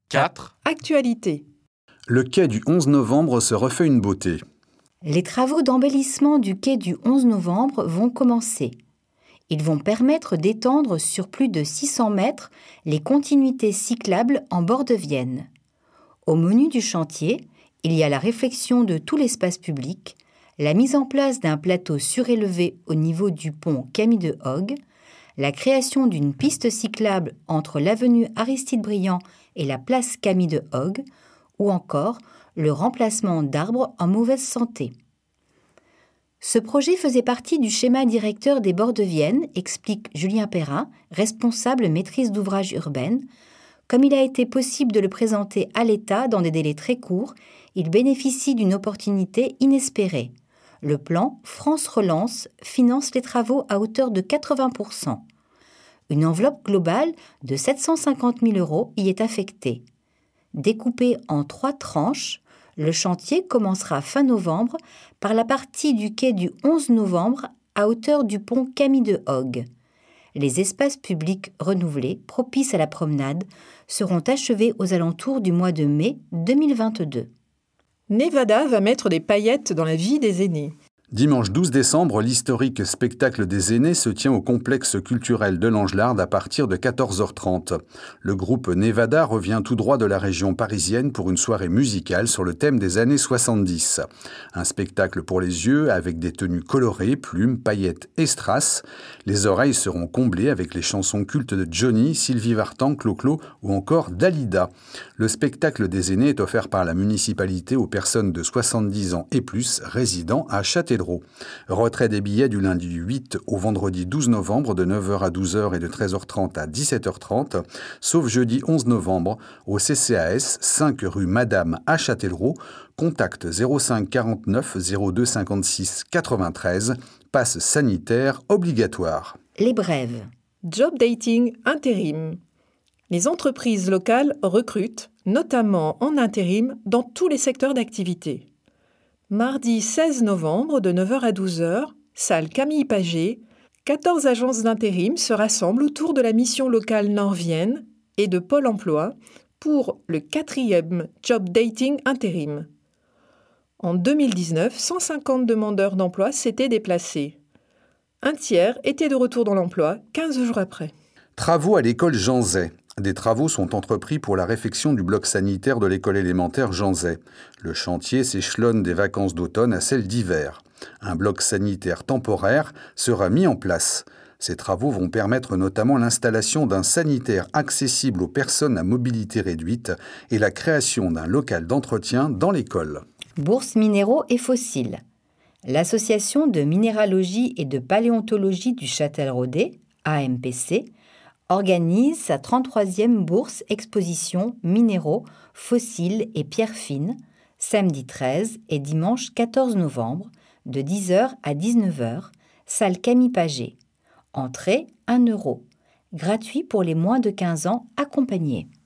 4. Actualité. Le quai du 11 novembre se refait une beauté. Les travaux d'embellissement du quai du 11 novembre vont commencer. Ils vont permettre d'étendre sur plus de 600 mètres les continuités cyclables en bord de Vienne. Au menu du chantier, il y a la réfection de tout l'espace public, la mise en place d'un plateau surélevé au niveau du pont Camille de Hogg, la création d'une piste cyclable entre l'avenue Aristide-Briand et la place Camille de Hogg, ou encore le remplacement d'arbres en mauvaise santé. Ce projet faisait partie du schéma directeur des bords de Vienne, explique Julien Perrin, responsable maîtrise d'ouvrage urbaine. Comme il a été possible de le présenter à l'État dans des délais très courts, il bénéficie d'une opportunité inespérée. Le plan France Relance finance les travaux à hauteur de 80%. Une enveloppe globale de 750 000 € y est affectée. Découpé en 3 tranches, le chantier commencera fin novembre par la partie du quai du 11 novembre à hauteur du pont Camille de Hogg. Les espaces publics renouvelés, propices à la promenade, seront achevés aux alentours du mois de mai 2022. Nevada va mettre des paillettes dans la vie des aînés. Dimanche 12 décembre, l'historique spectacle des aînés se tient au complexe culturel de l'Angelard à partir de 14h30. Le groupe Nevada revient tout droit de la région parisienne pour une soirée musicale sur le thème des années 70. Un spectacle pour les yeux avec des tenues colorées, plumes, paillettes et strass. Les oreilles seront comblées avec les chansons cultes de Johnny, Sylvie Vartan, Clo-Clo ou encore Dalida. Le spectacle des aînés est offert par la municipalité aux personnes de 70 ans et plus résidant à Châtellerault. Retrait des billets du lundi 8 au vendredi 12 novembre de 9h à 12h et de 13h30 à 17h30, sauf jeudi 11 novembre au CCAS 5 rue Madame à Châtellerault. Contact 05 49 02 56 93. Passe sanitaire obligatoire. Les brèves. Job dating intérim. Les entreprises locales recrutent, notamment en intérim, dans tous les secteurs d'activité. Mardi 16 novembre, de 9h à 12h, salle Camille Paget, 14 agences d'intérim se rassemblent autour de la mission locale Nord-Vienne et de Pôle emploi pour le 4e Job Dating Intérim. En 2019, 150 demandeurs d'emploi s'étaient déplacés. Un tiers était de retour dans l'emploi 15 jours après. Travaux à l'école Jean Zay. Des travaux sont entrepris pour la réfection du bloc sanitaire de l'école élémentaire Jean Zay. Le chantier s'échelonne des vacances d'automne à celles d'hiver. Un bloc sanitaire temporaire sera mis en place. Ces travaux vont permettre notamment l'installation d'un sanitaire accessible aux personnes à mobilité réduite et la création d'un local d'entretien dans l'école. Bourses minéraux et fossiles. L'Association de minéralogie et de paléontologie du Châtelleraudais, AMPC, organise sa 33e bourse exposition minéraux, fossiles et pierres fines, samedi 13 et dimanche 14 novembre, de 10h à 19h, salle Camille Paget. Entrée 1 €. Gratuit pour les moins de 15 ans accompagnés.